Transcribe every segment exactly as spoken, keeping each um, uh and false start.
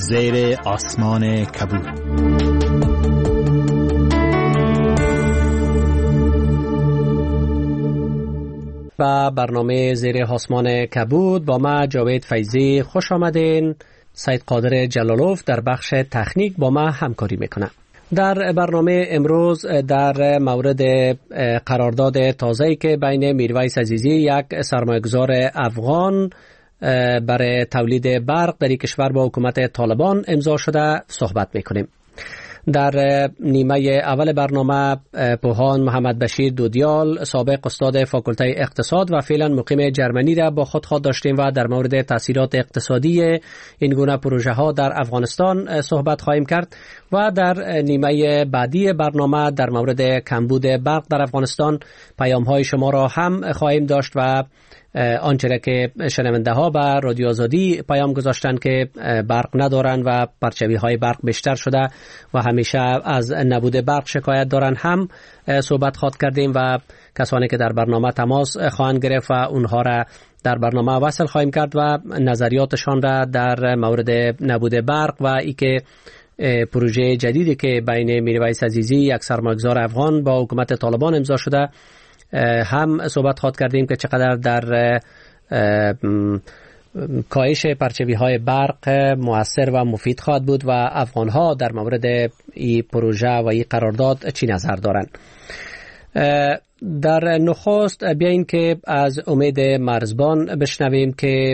زیر آسمان کبود. و برنامه زیر آسمان کبود با ما جاوید فیضی خوش آمدین. سید قادر جلالوف در بخش تکنیک با ما همکاری میکنه. در برنامه امروز در مورد قرارداد تازه‌ای که بین میرویس عزیزی یک سرمایه‌گذار افغان برای تولید برق در کشور با حکومت طالبان امضا شده صحبت میکنیم. در نیمه اول برنامه پوهان محمد بشیر دودیال سابق استاد فاکولته اقتصاد و فعلا مقیم جرمنی را با خود خود داشتیم و در مورد تاثیرات اقتصادی این گونه پروژه ها در افغانستان صحبت خواهیم کرد و در نیمه بعدی برنامه در مورد کمبود برق در افغانستان پیام های شما را هم خواهیم داشت و آنچه که شنونده ها به رادیو آزادی پیام گذاشتن که برق ندارن و پرچوی های برق بیشتر شده و همیشه از نبود برق شکایت دارن هم صحبت خواهد کردیم و کسانی که در برنامه تماس خواهند گرفت و اونها را در برنامه وصل خواهیم کرد و نظریاتشان را در مورد نبود برق و ای که پروژه جدیدی که بین میرویس عزیزی یک سرمایه‌گذار افغان با حکومت طالبان امضا شده هم صحبت خواهد کردیم که چقدر در کاهش پرچوی های برق مؤثر و مفید خواهد بود و افغان ها در مورد این پروژه و این قرارداد چی نظر دارند. در نخست بیاییم که از امید مرزبان بشنویم که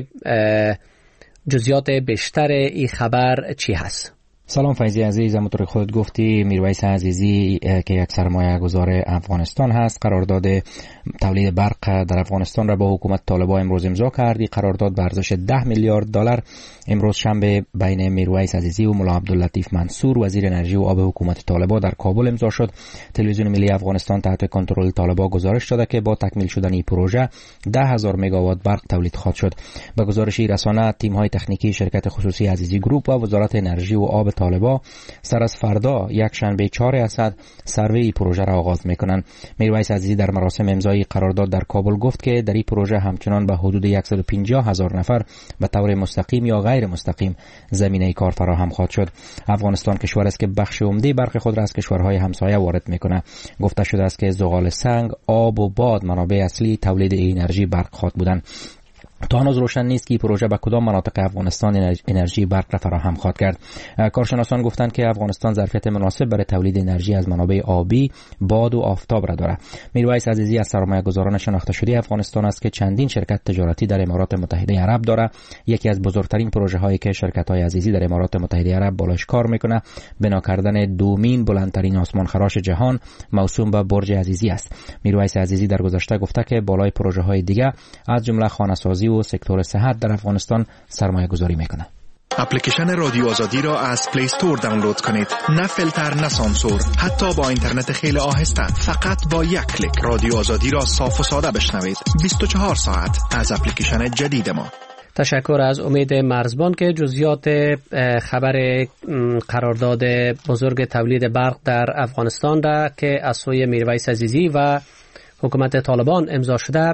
جزئیات بیشتر این خبر چی هست. سلام فیضی عزیز، همونطور خودت گفتی میرویس عزیزی که یک سرمایه گذار افغانستان هست قرارداد تولید برق در افغانستان را با حکومت طالبان امروز امضا کردی. قرارداد به ارزش ده میلیارد دلار امروز شنبه بین میرویس عزیزی و ملا عبداللطیف منصور وزیر انرژی و آب حکومت طالبان در کابل امضا شد. تلویزیون ملی افغانستان تحت کنترل طالبان گزارش داده که با تکمیل شدن این پروژه ده هزار مگاوات برق تولید خواهد شد. به گزارش رسانه تیم های تکنیکی شرکت خصوصی عزیزی گروپ و وزارت انرژی و آب طالبان سر از فردا یک شنبه چهار اسد سروی پروژه را آغاز میکنند. میرویس عزیزی در مراسم امضای قرارداد در کابل گفت که در این پروژه همچنان به حدود صد و پنجاه هزار نفر به طور مستقیم یا غیر مستقیم زمینه کار فراهم خواهد شد. افغانستان کشور است که بخش عمده برق خود را از کشورهای همسایه وارد میکنه. گفته شده است که زغال سنگ، آب و باد منابع اصلی تولید انرژی برق خواهد بودند. تا هنوز روشن نیست که پروژه به کدام مناطق افغانستان انرژی برق را فراهم خواهد کرد. کارشناسان گفتند که افغانستان ظرفیت مناسب برای تولید انرژی از منابع آبی، باد و آفتاب را دارد. میرویس عزیزی از سرمایه‌گذاران شناخته شده افغانستان است که چندین شرکت تجارتی در امارات متحده عرب دارد. یکی از بزرگترین پروژه هایی که شرکت های عزیزی در امارات متحده عرب بالاش کار میکنه بنا کردن دومین بلندترین آسمان خراش جهان موسوم به برج عزیزی است. میرویس عزیزی در گذشته گفته که بالای پروژه های دیگه از جمله خانه‌سازی و سکتور صحت در افغانستان سرمایه گذاری میکنه. اپلیکیشن رادیو آزادی را از پلی استور دانلود کنید. نه فیلتر نه سانسور، حتی با اینترنت خیلی آهسته. فقط با یک کلیک رادیو آزادی را صاف و ساده بشنوید. بیست و چهار ساعت از اپلیکیشن جدید ما. تشکر از امید مرزبان که جزئیات خبر قرارداد بزرگ تولید برق در افغانستان را که از سوی میرویس عزیزی و حکومت طالبان امضا شده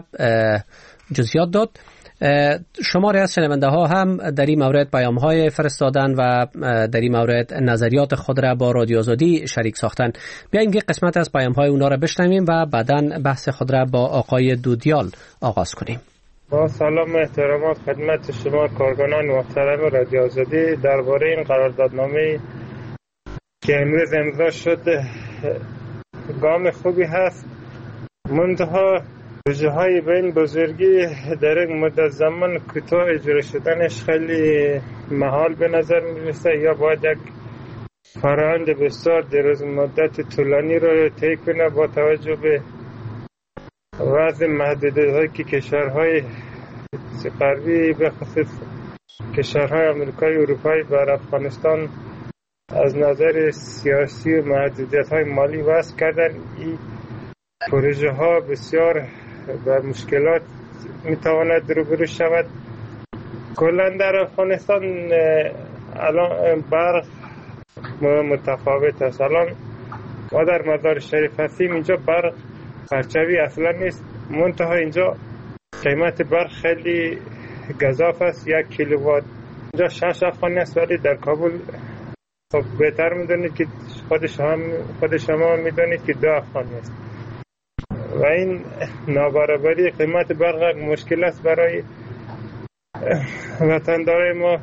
جزئیات داد. شماری از شنونده ها هم در این مورد پیام های فرستادن و در این مورد نظریات خود را با رادیو آزادی شریک ساختن. بیاییم که قسمت از پیام های اونا را بشنویم و بعداً بحث خود را با آقای دودیال آغاز کنیم. با سلام و احترامات خدمت شما کارکنان محترم رادیو آزادی. درباره این قراردادنامه که امروز امضا شد گام خوبی هست، منتها پروژه های به این بزرگی در این مدت زمان کوتاه اجرا شدنش خیلی محال به نظر میرسه، یا باید یک فرآیند بسیار دراز مدت طولانی رو طی کنه با توجه به وضع محدودیت‌هایی که کشورهای غربی به خصوص کشورهای آمریکایی و اروپایی بر افغانستان از نظر سیاسی و محدودیت‌های مالی وضع کردن. این پروژه ها بسیار به مشکلات میتواند روبرو شود. کلا در افغانستان الان برق متفاوت است. الان ما در مزار شریف هستیم، اینجا برق پرچوی اصلا نیست، منتها اینجا قیمت برق خیلی گزاف است. یک کیلووات اینجا شش افغانی است، ولی در کابل خب بهتر میدونید که خود شما خود شما میدونید که دو افغانی است و این نابرابری قیمت برق مشکل است برای وطندار ما.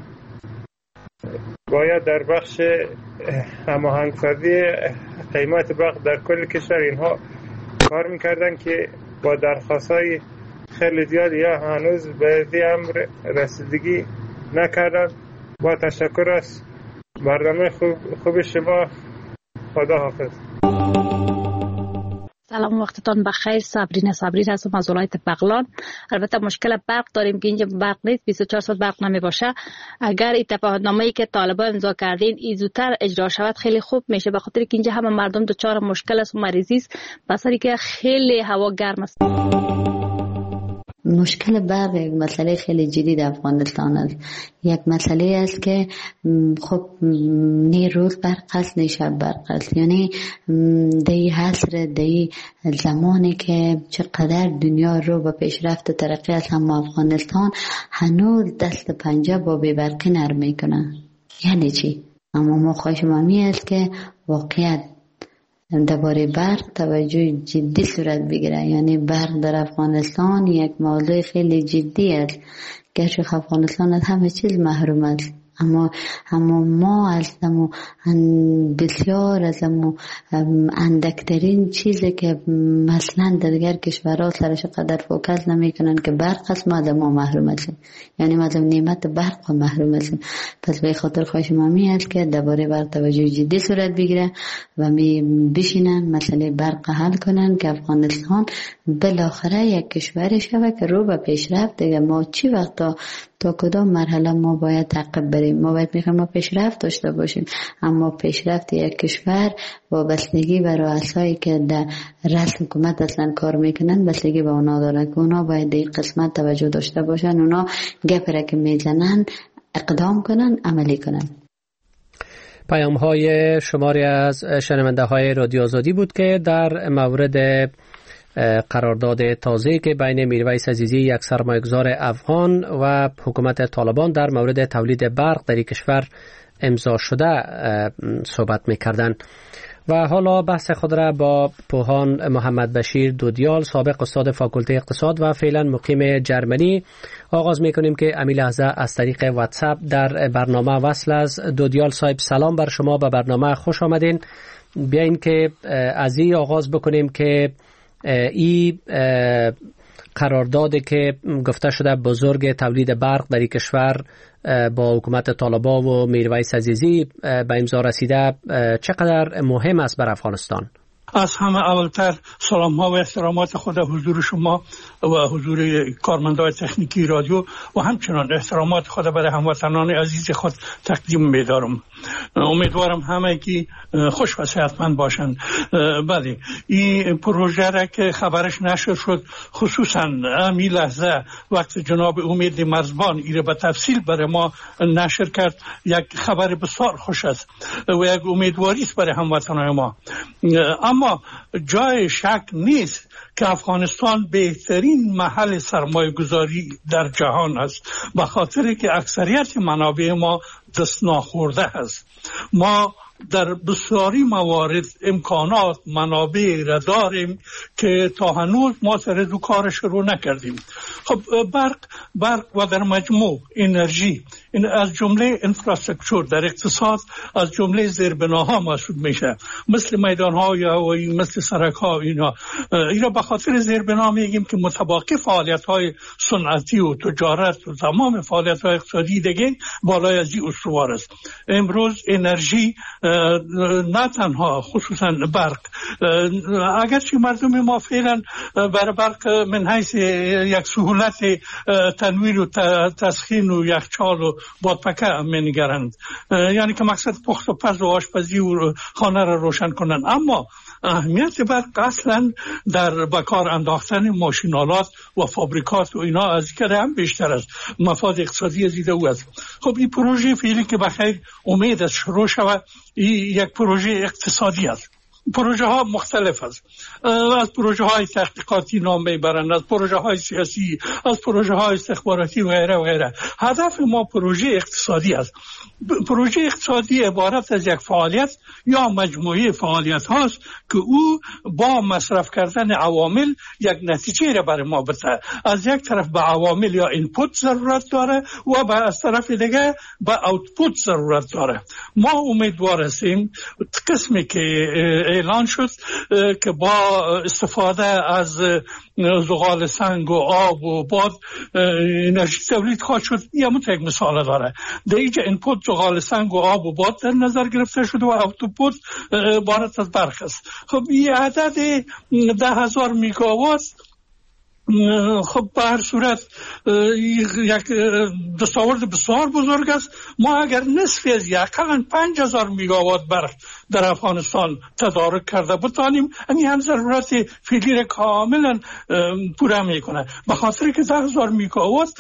باید در بخش هماهنگسازی قیمت برق در کل کشور اینها کار میکردن که با درخواست‌های خیلی زیاد یا هنوز به این امر رسیدگی نکردن. با تشکر از برنامه خوب, خوب شما. خدا حافظ. سلام، وقتتان بخیر. صبرین صبرین هستم از ولایت بغلان. البته مشکل برق داریم که اینجا برق نیست، بیست و چهار ساعت برق نمی باشه. اگر این تفاهمنامه‌ای که طالبان امضا کردین این زودتر اجرا شود خیلی خوب میشه، به خاطر که اینجا همه مردم دچار مشکل است و مریضی است، بسری که خیلی هوا گرم است. مشکل برق یک مسئله خیلی جدی در افغانستان است. یک مسئله است که خب نی روز برق است نی شب برق است، یعنی دی حصر دی زمانی که چقدر دنیا رو به پیشرفت و ترقی است، اما افغانستان هنوز دست پنجه با بی برقی نرم میکنه. یعنی چی؟ اما ما خواهش مامی است که واقعیت درباره برق توجه جدی صورت بگیره. یعنی برق در افغانستان یک موضوع خیلی جدی است. گرچه افغانستان از همه چیز محروم است، اما اما ما از دمو بسیار از دمو اندکترین چیزی که مثلا در دیگر کشورها سرش قدر فوکس نمی کنن که برق است، ما دمو محروم هستیم. یعنی ما دم نعمت برق محروم هستیم. پس به خاطر خواهش مامی است که درباره برق توجه جدی صورت بگیره و می بشینن مسئله برق حل کنن که افغانستان بالاخره یک کشور شود که رو به پیشرفت. دیگه ما چی وقتا تا کدام مرحله ما باید تعقیب بریم؟ ما باید میخوایم ما پیشرفت داشته باشیم، اما پیشرفت یک کشور وابستگی به رؤسایی که در رسم حکومت اصلا کار میکنن بستگی به اونا داره که اونا باید این قسمت توجه داشته باشن، اونا گپی که میزنن اقدام کنن، عملی کنن. پیام های شماری از شنونده های رادیو آزادی بود که در مورد قرارداد تازه که بین میرویس عزیزی یک سرمایه‌گذار افغان و حکومت طالبان در مورد تولید برق در کشور امضا شده صحبت می‌کردند. و حالا بحث خود را با پوهان محمد بشیر دودیال، سابق استاد فاکولته اقتصاد و فعلا مقیم جرمنی آغاز می‌کنیم که امی لحظه از طریق واتساپ در برنامه وصل از. دودیال صاحب سلام بر شما، به برنامه خوش آمدین. بیاین که از این آغاز بکنیم که این قراردادی که گفته شده بزرگ تولید برق در این کشور با حکومت طالبان و میرویس عزیزی به امضا رسیده چقدر مهم است بر افغانستان؟ از همه اولتر سلام ها و احترامات خود حضور شما و حضور کارمندان تکنیکی رادیو و همچنان احترامات خود برای هموطنان عزیز خود تقدیم می‌دارم. امیدوارم همه کی خوش و صحتمند باشند. بله، این پروژه را که خبرش نشر شد، خصوصا امی لحظه وقت جناب امید مرزبان ایره به تفصیل برای ما نشر کرد، یک خبر بسیار خوش است و یک امیدواری است برای هموطنان ما. اما جای شک نیست که افغانستان بهترین محل سرمایه گذاری در جهان است، به خاطر که اکثریت منابع ما دست ناخورده است. ما در بسیاری موارد امکانات منابع را داریم که تا هنوز ما سر دو کار شروع نکردیم. خب برق برق و در مجموع انرژی، این از جمله انفراستراکچر در اقتصاد از جمله زیربناها محسوب میشه، مثل میدانها یا مثل سرک‌ها. اینا اینا به خاطر زیربنا میگیم که متباقی فعالیت‌های صنعتی و تجارت و تمام فعالیت‌های اقتصادی دیگه بالای از این استوار است. امروز انرژی نه تنها خصوصا برق، اگرچه مردم ما فعلا برای برق من حیث یک سهولت تنویر و تسخین و یخچال و بادپکه می‌نگرند، یعنی که مقصد پخت و پز و آشپزی و خانه را روشن کنند، اما اهمیت برق اصلا در بکار انداختن ماشینالات و فابریکات و اینا از که هم بیشتر است، مفاد اقتصادی زیده او است. خب این پروژه فعلی که بخیر امید است شروع شود، این یک پروژه اقتصادی است. پروژه ها مختلف است. از پروژه های تحقیقاتی نام میبرند، از پروژه های سیاسی، از پروژه های استخباراتی و غیره و غیره. هدف ما پروژه اقتصادی است. پروژه اقتصادی عبارت از یک فعالیت یا مجموعه فعالیت هاست که او با مصرف کردن عوامل یک نتیجه را برای ما بده. از یک طرف به عوامل یا اینپوت ضرورت داره و به از طرف دیگه به آوتپوت ضرورت داره. ما امیدوار هستیم قسمی که اعلان شد که با استفاده از زغال سنگ و آب و باد انرژی تولید خواهد شد. یه یک مثال داره. در اینجا اینپوت زغال سنگ و آب و باد در نظر گرفته شده و آوتپوت عبارت از برق است. خب این عدد ده هزار میگاوات خب به هر صورت یک دستاورد بسیار بزرگ است. ما اگر نصف از یکان پنج هزار میگاوات برق در افغانستان تدارک کرده بتانیم، این هم ضرورت فعلی را کاملا پوره میکنه. به خاطر که ده هزار میگاوات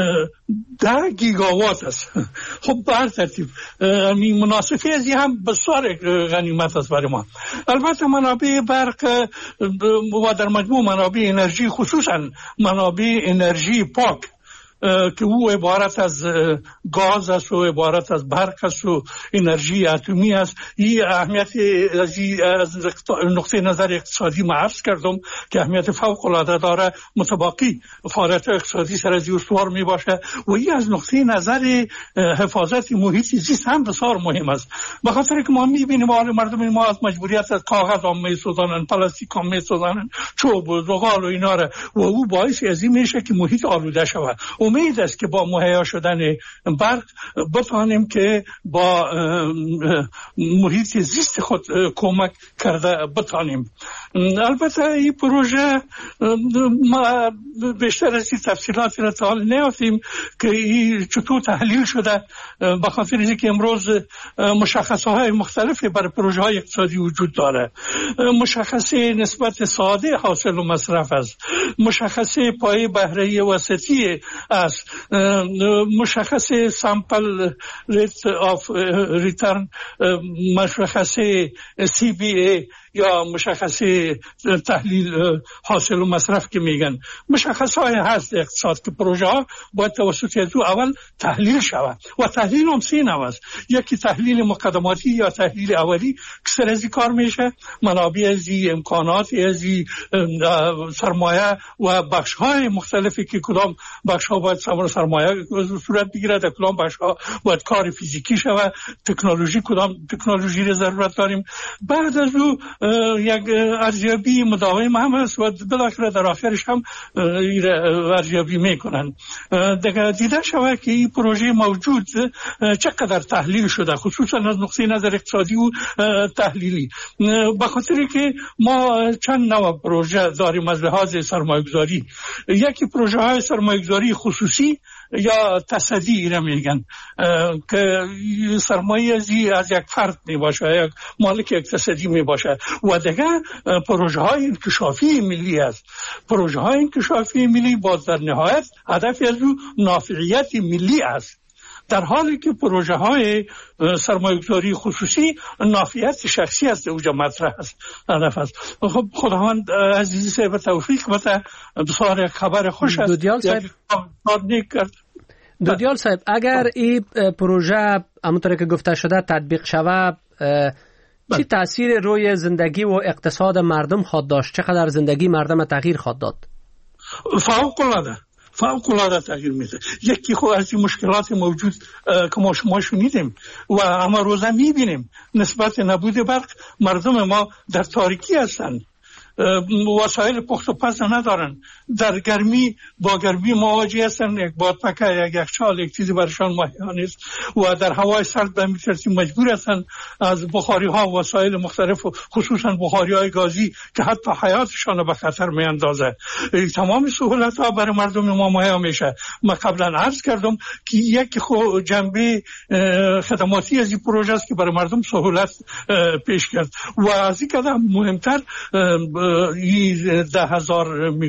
ده گیگاوات است. خب بر ترتیب مناسبی از این هم بسیار غنیمت است برای ما. البته منابع برق و در مجموع منابع انرژی، خصوصا منابع انرژی پاک که او عبارت از گاز است و عبارت از برق است و انرژی اتمی است، این اهمیت از نقطه نظر اقتصادی ما عرض کردم که اهمیت فوق العاده داره. متباقی فعالیت اقتصادی سر از استوار می باشه و این از نقطه نظر حفاظت محیط زیست هم بسیار مهم است. به خاطر که ما می بینیم حال مردم ما از مجبوریت از کاغذ هم می سوزانن، پلاستیک هم می سوزانن، چوب و زغال و اینا را، و او باعث از این میشه که محیط آلوده شود. امید است که با مهیا شدن برق بتوانیم که با محیط زیست خود کمک کرده بتوانیم. البته این پروژه ما بیشتر از این تفصیلات را تا حال نیافتیم که این چطور تحلیل شده، به خاطر اینکه امروز مشخصه های مختلفی برای پروژه های اقتصادی وجود داره. مشخصه نسبت ساده حاصل و مصرف است، مشخصه پایه بهره وسطی است، مشخصه سامپل ریت آف ریترن، مشخصه سی بی ای یا مشخصه تحلیل حاصل و مصرف که میگن. مشخصه های هست اقتصاد که پروژه ها باید توسط از اول تحلیل شود و تحلیل هم سه نوع است. یکی تحلیل مقدماتی یا تحلیل اولی که سر از کار میشه، منابع ازی، امکانات ازی، سرمایه و بخش های مختلفی که کدام بخش ها باید سرمایه صورت بگیره، در کدام بخش ها باید کار فیزیکی شود، تکنولوژی کدام تکنولوژی را ضرورت داریم. بعد از او یک ارزیابی مداوم هم هست و بالاخره در آخرش هم ارزیابی میکنن. دیگه دیده شود که این پروژه موجود چقدر تحلیل شده، خصوصا از نقطه نظر اقتصادی و تحلیلی. به خاطر که ما چند نوع پروژه داریم از لحاظ سرمایه‌گذاری. یکی پروژه های سرمایه‌گذاری خصوصی یا تصدی را میگن که سرمایه ازی از یک فرد می باشه، یک مالک اقتصادی می باشه. و دیگه پروژه های انکشافی ملی است. پروژه های انکشافی ملی باز در نهایت هدف از او نافعیت ملی است، در حالی که پروژه های سرمایه‌گذاری خصوصی نافعیت شخصی است اوجا مطرح است، هدف است. خب خداوند عزیزی صاحب توفیق بده. بسیار خبر خوش است. دودیال صاحب دودیال صاحب اگر این پروژه همونطور که گفته شده تطبیق شود، چی تأثیر روی زندگی و اقتصاد مردم خواهد داشت؟ چقدر زندگی مردم تغییر خواهد داد؟ فوق العاده فوق العاده تغییر میده. یکی خو از این مشکلات موجود که ما شما شنیدیم و اما روزا میبینیم نسبت نبود برق، مردم ما در تاریکی هستند، وسایل پخت و پز ندارن، در گرمی با گرمی مواجه هستن، یک بادپکه، یک یخچال، یک چیزی برشان مهیا نیست و در هوای سرد به همین ترتیب مجبور هستن از بخاری ها و وسایل مختلف، خصوصا بخاری های گازی که حتی حیاتشان به خطر می اندازه. تمام سهولت ها برای مردم ما مهیا میشه. ما قبلا عرض کردم که یک خو جنبه خدماتی از این پروژه است که برای مردم سهولت پیش کرد و از این قدم مهمتر این ده هزار میگاوات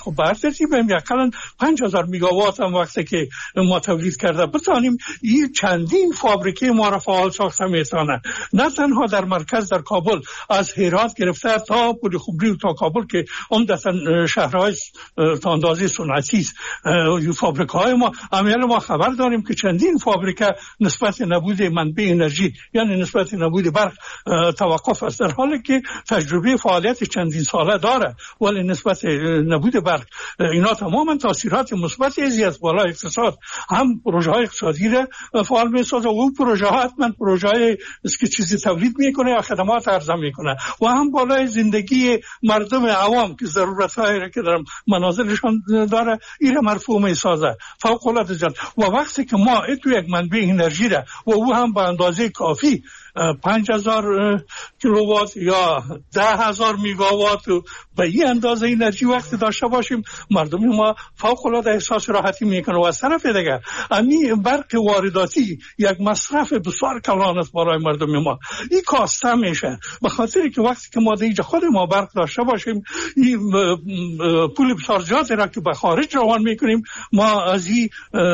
خب بر ترتیب یکلا پنج هزار میگاوات هم وقتی که ما تولید کرده بتانیم این چندین فابریکه ما را فعال ساخته میتونه. نه تنها در مرکز در کابل از هرات گرفته تا پل خبری و تا کابل که عمدتا شهرهای تا اندازه صنعتی است. فابریکه های ما عمل ما خبر داریم که چندین فابریکه نسبت نبود منبع انرژی یعنی نسبت نبود برق توقف است، در حالی که تجربه فعالیت چندین ساله داره، ولی نسبت نبود برق اینا تماما تاثیرات مثبت از بالا اقتصاد هم پروژه های اقتصادی را فعال می‌سازه و اون پروژه ها حتما پروژه های است که چیزی تولید میکنه یا خدمات عرضه میکنه و هم بالای زندگی مردم عوام که ضرورت هایی که در منازلشان داره این مرفوع می‌سازه. فوق العاده جد. و وقتی که ما تو یک منبع انرژی را و او هم به اندازه کافی پنج هزار کیلووات یا ده هزار میگاوات به این اندازه انرژی وقتی داشته باشیم مردم ما فوق العاده احساس راحتی میکنه. و از طرف دیگر امی برق وارداتی یک مصرف بسیار کلان است برای مردم ما. این کاسته میشه به خاطر که وقتی که ما دیگه خود ما برق داشته باشیم این پول بسیار زیادی را که به خارج روان میکنیم ما از این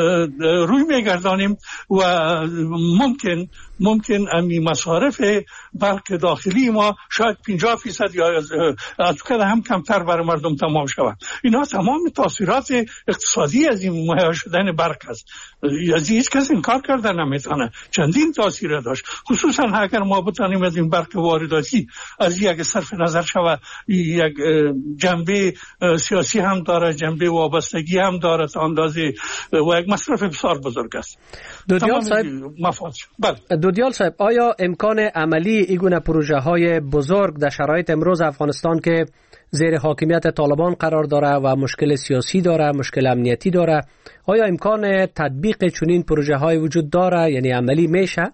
روی میگردانیم و ممکن ممکن امی مصارف برق داخلی ما شاید پنجاه فیصد یا از کده هم کمتر برای مردم تمام شود. اینا تمام تاثیرات اقتصادی از این مهیا شدن برق است. از هیچ کس انکار کردن نمیتونه. چندین تاثیر داشت، خصوصا اگر ما بتانیم از این برق وارداتی از یک صرف نظر شود یک جنبه سیاسی هم داره، جنبه وابستگی هم داره تا اندازه و یک مصرف بسیار بزرگ است. دودیال صاحب مفاد بله دودیال صاحب آیا امکان عملی ایگونه پروژه های بزرگ در شرایط امروز افغانستان که زیر حاکمیت طالبان قرار داره و مشکل سیاسی داره، مشکل امنیتی داره، آیا امکان تطبیق چنین پروژه های وجود داره، یعنی عملی میشه؟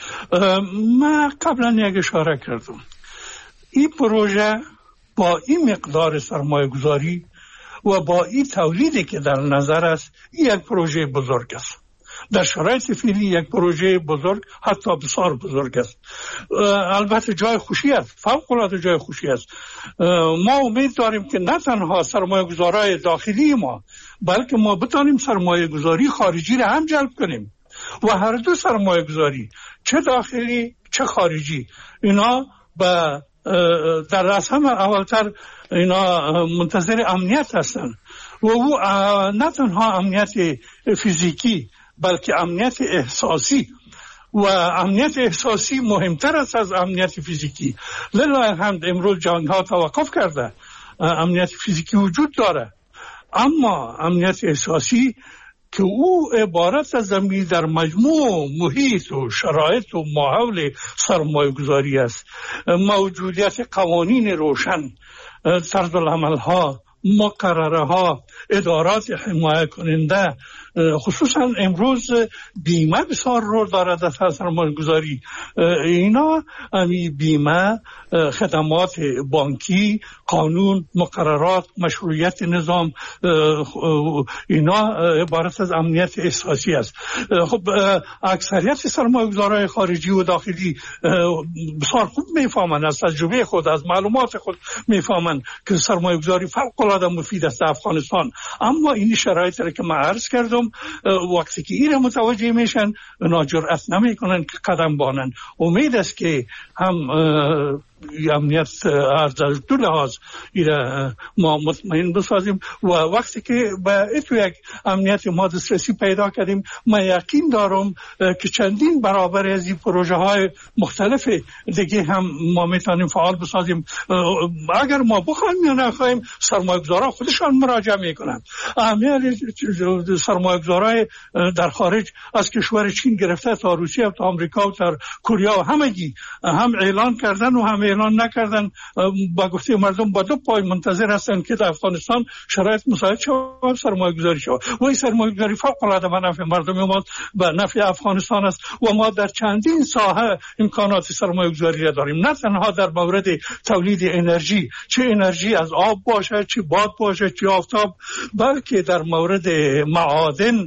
ما قبلا یک اشاره کردم این پروژه با این مقدار سرمایه گذاری و با این تولیدی که در نظر است یک پروژه بزرگ است. در شرایط فعلی یک پروژه بزرگ حتی بسیار بزرگ است. البته جای خوشی است، فوق العاده جای خوشی است. ما امید داریم که نه تنها سرمایه گذارای داخلی ما بلکه ما بتانیم سرمایه گذاری خارجی را هم جلب کنیم و هر دو سرمایه گذاری چه داخلی چه خارجی اینا به در رأس هم اولتر اینا منتظر امنیت هستند و او نه تنها امنیت فیزیکی بلکه امنیت احساسی و امنیت احساسی مهمتر است از امنیت فیزیکی. لله الحمد امروز جنگ ها توقف کرده، امنیت فیزیکی وجود داره، اما امنیت احساسی که او عبارت از زمین در مجموع محیط و شرایط و ماحول سرمایه گذاری است. موجودیت قوانین روشن، طرز العمل ها، مقرره ها، ادارات حمایت کننده، خصوصا امروز بیمه بسیار رول دارد در سرمایه گذاری. اینا امی بیمه، خدمات بانکی، قانون، مقررات، مشروعیت نظام، اینا عبارت از امنیت احساسی است. خب اکثریت سرمایه گذارای خارجی و داخلی بسیار خوب میفهمند، از تجربه خود، از معلومات خود میفهمند که سرمایه گذاری فوق العاده مفید است در افغانستان. اما این شرایطی را که من عرض کردم وقتی که این متوجه میشن اونا جرأت نمیکنن که قدم بانن. امید است که هم امنیت از دو لحاظ ایره ما مطمئن بسازیم و وقتی که به اتو یک امنیت ما دسترسی پیدا کردیم ما یقین دارم که چندین برابر از این پروژه های مختلف دیگه هم ما میتونیم فعال بسازیم. اگر ما بخوایم یا نخوایم سرمایه گذارا خودشان مراجعه میکنن. اهمیت سرمایه گذارای در خارج از کشور چین گرفته تا روسیه تا آمریکا و تا کره و همگی هم اعلان کردن و هم اعلان نکردن با گفته مردم با دو پای منتظر هستند که در افغانستان شرایط مساعد شود سرمایه گذاری شود و این سرمایه گذاری فوق العاده به نفع مردم ما به نفع افغانستان است و ما در چندین ساحه امکانات سرمایه گذاری را داریم، نه تنها در مورد تولید انرژی، چه انرژی از آب باشه، چه باد باشه، چه آفتاب، بلکه در مورد معادن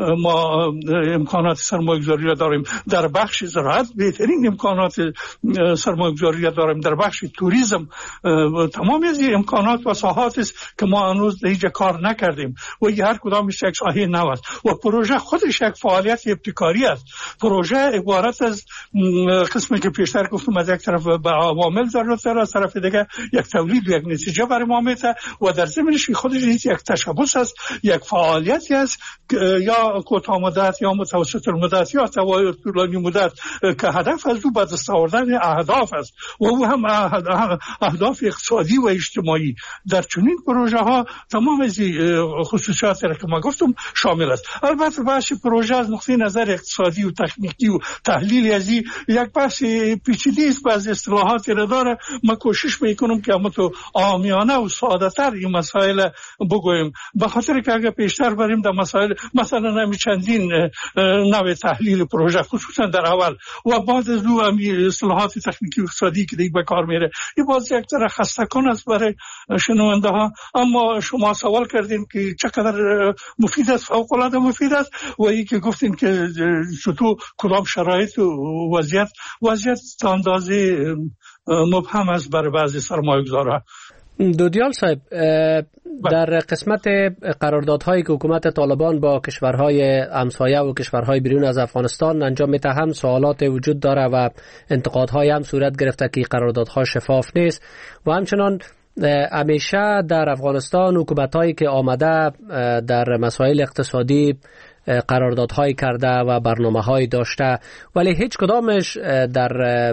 ما امکانات سرمایه‌گذاری را داریم، در بخش زراعت بهترین امکانات سرمایه‌گذاری را داریم، در بخش توریسم تمام از این امکانات و ساحات است که ما هنوز هیچ کار نکردیم و هر کدامش یک ساحه نو است و پروژه خودش یک فعالیت ابتکاری است. پروژه عبارت از قسمی که پیشتر گفتم از یک طرف به عوامل ضرورت داره، از طرف دیگه یک تولید و یک نتیجه برای ما میده و در ضمنش خودش یک تشبث است، یک فعالیتی است یا کوتاه مدت یا متوسط المدت یا طولانی مدت که هدف از او به دست آوردن اهداف است و او هم اهداف اقتصادی و اجتماعی. در چنین پروژه ها تمام از خصوصیات را که ما گفتم شامل است. البته بحث پروژه از نقطه نظر اقتصادی و تکنیکی و تحلیلی از این یک بحث پیچیده است، بعضی اصطلاحات را داره. ما کوشش میکنم که اما تو عامیانه و ساده تر این مسائل بگویم، به خاطر که اگر پیشتر بریم در مسائل مثلا همین چندین نوع تحلیل پروژه خصوصا در اول و بعد از او همین اصطلاحات تکنیکی و اقتصادی که دیگه به کار میره، این باز یک طرح خسته کن است برای شنونده ها. اما شما سوال کردین که چقدر مفید است، فوق العاده مفید است و این که گفتین که چطور کدام شرایط و وضعیت وضعیت تا اندازه مبهم است برای بعضی سرمایه‌گذارها. دودیال صاحب، در قسمت قراردادهایی که حکومت طالبان با کشورهای همسایه و کشورهای بیرون از افغانستان انجام میده هم سوالات وجود داره و انتقادهای هم صورت گرفته که قراردادها شفاف نیست و همچنان همیشه در افغانستان حکومتایی که آمده در مسائل اقتصادی قراردادهای کرده و برنامه‌های داشته ولی هیچ کدامش در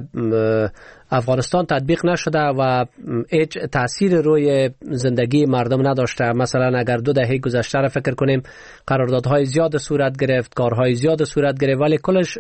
افغانستان تطبیق نشده و هیچ تأثیر روی زندگی مردم نداشته. مثلا اگر دو دهه گذشته را فکر کنیم قراردادهای زیاد صورت گرفت، کارهای زیاد صورت گرفت ولی کلش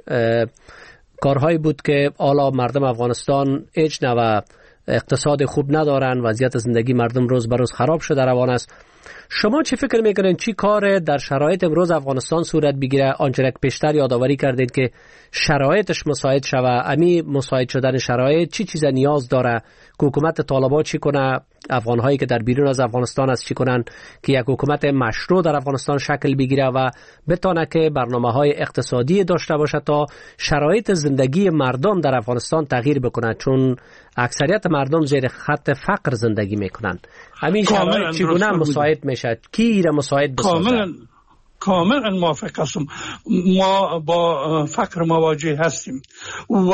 کارهایی بود که حالا مردم افغانستان هیچ نوع اقتصاد خوب ندارن، وضعیت زندگی مردم روز به روز خراب شده روان است. شما چی فکر میکنین چی کار در شرایط امروز افغانستان صورت بگیره؟ آنچه که پیشتر یادآوری کردین که شرایطش مساعد شوه، امی مساعد شدن شرایط چی چیز نیاز داره که حکومت طالبان چی کنه، افغانهایی که در بیرون از افغانستان است چی کنن که یک حکومت مشروع در افغانستان شکل بگیره و بتونه که برنامه‌های اقتصادی داشته باشه تا شرایط زندگی مردم در افغانستان تغییر بکنه، چون اکثریت مردم زیر خط فقر زندگی میکنن. همین شرایط چگونه مساعد میشه؟ کی را مساعد بسازه؟ کاملا کاملا موافق هستم. ما با فقر مواجه هستیم و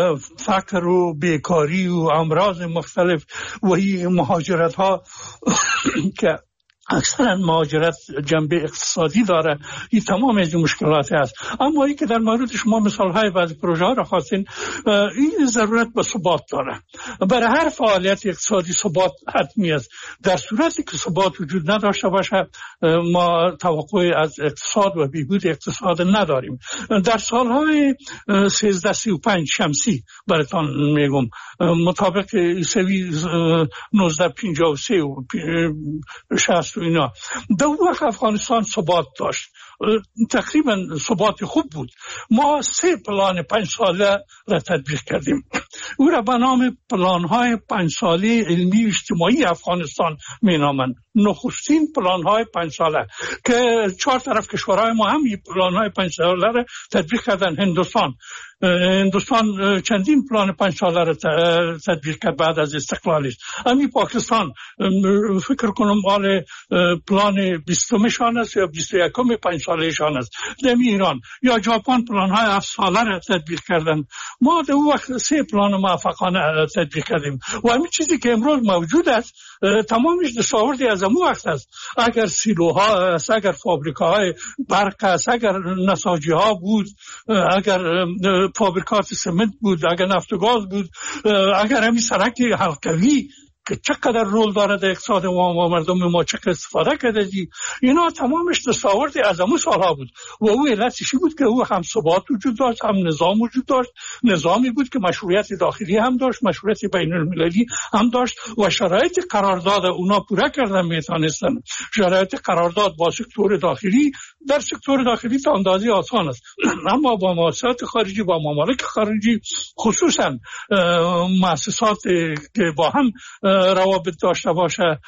فقر و بیکاری و امراض مختلف و این مهاجرت ها که اکثرا مهاجرت جنبه اقتصادی داره، این تمام از مشکلات هست. اما این که در مورد شما مثال های بعضی پروژه ها را خواستین، این ضرورت به ثبات داره. برای هر فعالیت اقتصادی ثبات حتمی است. در صورتی که ثبات وجود نداشته باشه ما توقع از اقتصاد و بهبود اقتصاد نداریم. در سالهای سیزده سی و پنج شمسی براتون میگم مطابق عیسوی نوزده پنجاه و سه و شصت و اینا در وقت افغانستان ثبات داشت، تقریبا ثبات خوب بود. ما سه پلان پنج ساله را تطبیق کردیم. او را به نام پلان‌های پنج ساله علمی و اجتماعی افغانستان می‌نامند. نخستین پلان‌های پنج ساله که چهار طرف کشورهای ما هم این پلان‌های پنج ساله را تطبیق کردن. هندوستان هندوستان چندین پلان پنج ساله را تطبیق کرد بعد از استقلالش. همین پاکستان فکر کنم مال پلان بیستمشان است یا بیست و یکم پنج سالهشان است. دمی ایران یا ژاپن پلان‌های هفت ساله را تطبیق کردن. ما در اون وقت سه پلان موفقانه تطبیق کردیم و همین چیزی که امروز موجود است تمامش دستاوردی از اون وقت است. اگر سیلوها است، اگر فابریکاهای برق است، اگر نساجی ها بود، اگر فابریکات سمنت بود، اگر نفت و گاز بود، اگر همین سرک حلقوی که چقدر رول داره در اقتصاد ما مردم ما چقدر استفاده کرده، اینا تمامش دستاوردی از همون سالها بود و او علتش بود که او هم ثبات وجود داشت، هم نظام وجود داشت. نظامی بود که مشروعیت داخلی هم داشت، مشروعیت بین المللی هم داشت و شرایط قرارداد اونا پورا کردن میتونستن. شرایط قرارداد با سکتور داخلی در سکتور داخلی تا اندازه آسان است. اما با مؤسسات خارجی، با ممالک خارجی، خصوصا مؤسسات که با هم روابط داشته باشه،